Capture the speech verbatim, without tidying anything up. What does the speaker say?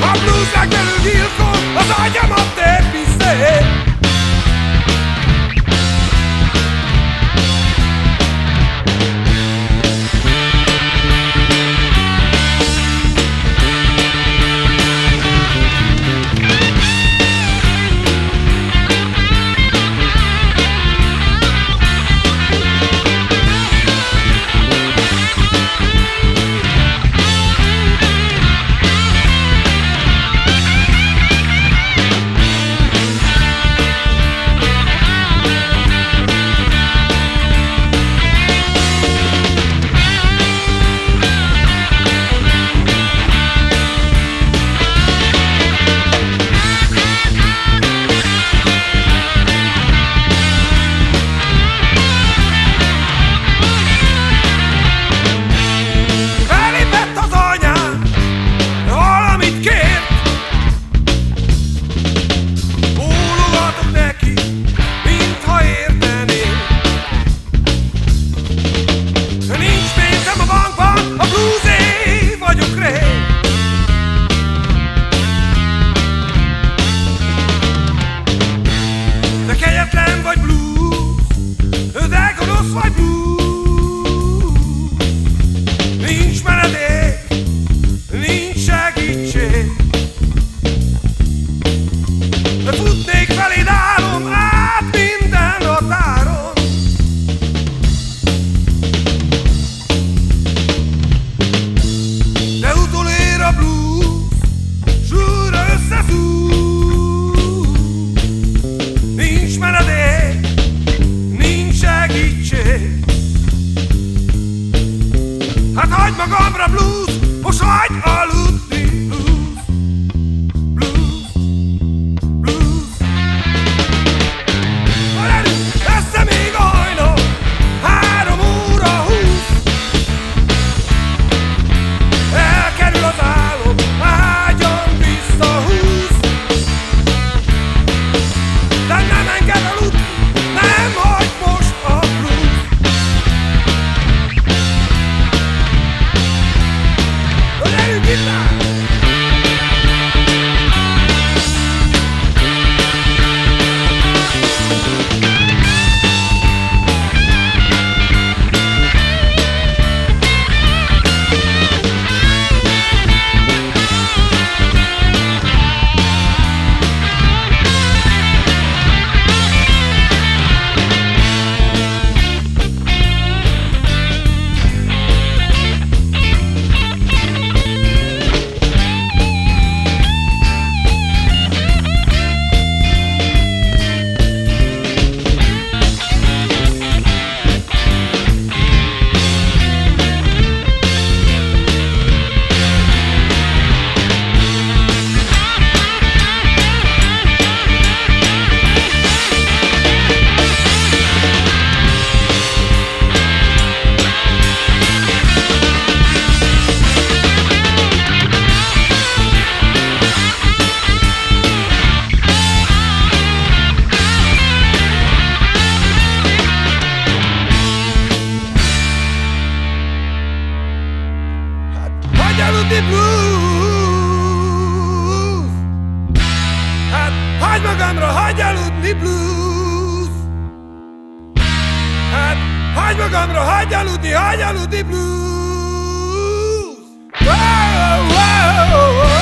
A blues legfelül gyilkol, az agyamat tépi szét. Hát hagyd magamra blues, most hagyd aludni blues, blues, blues. Esze még a hajnal, három óra húsz. Elkerül az álom, ágyam visszahúz. De nem enged aludni, nem hagyd most a blues. Hagyj aludni blues. Hát hagyd magamra, hagyj aludni blues. Hát hagyd magamra, hagyj aludni, hagyj aludni blues. Wow, wow, wow.